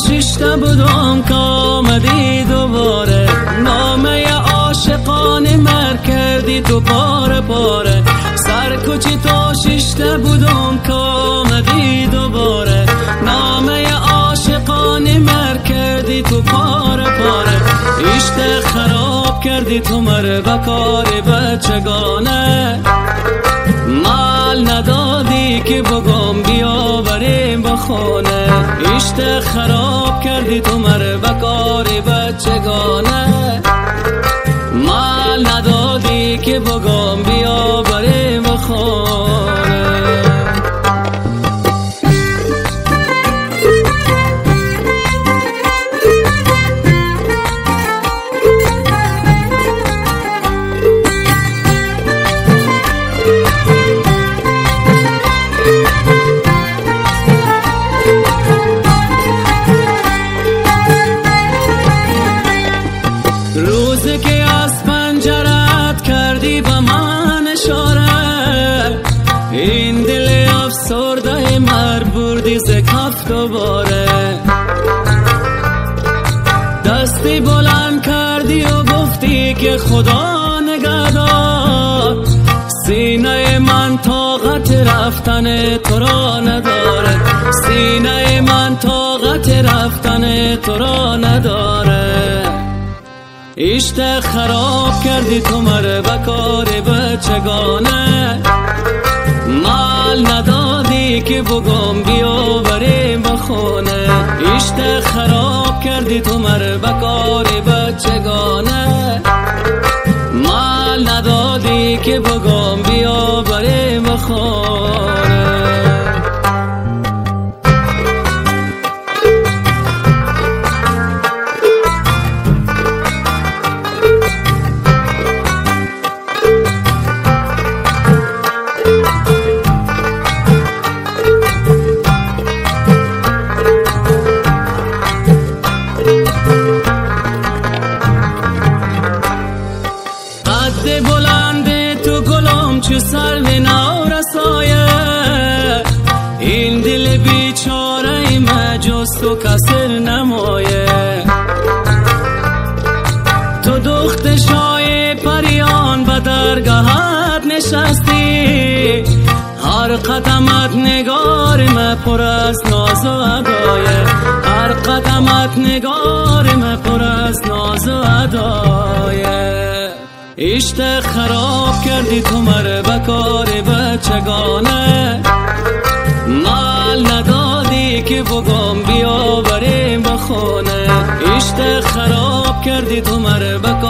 شیشته بودم که آمدی دوباره، نامه عاشقانه مر کردی تو پاره پاره. سرکوچی تو شیشته بودم که آمدی دوباره، نامه عاشقانه مر کردی تو پاره پاره. عشق خراب کردی تو مر بکار بچگانه، مال ندادی که بگم بیا بریم بخونه. عشق خراب کردی تو مر بکار بچگانه، مال ندادی که بگم بیا بریم بخونه. روزی که از پنجرت کردی به من اشاره، این دل افسرده مر بردی ز کف دوباره. دستی بلند کردی و گفتی که خدا نگهدار، سینه من طاقت رفتن تو را نداره، سینه من طاقت رفتن تو را نداره. عشق خراب کردی تو مر بکار بچگانه، مال ندادی که بگم بیا بریم بخونه. عشق خراب کردی تو مر بکار بچگانه، مال ندادی که بگم بیا بریم بخونه. قد بلند تو گلم چه سرو نارسایه، این دل بیچاره مجوز تو کسر نمایه. تو دخت شای پریان به درگاهت نشستی، هر قدمت نگار پر از ناز و ادایه، هر قدمت نگار پر از ناز و ادایه. عشق خراب کردی تو مر بکار بچگانه، مال ندادی که بگم بیا بریم بخونه. عشق خراب کردی تو مر بکار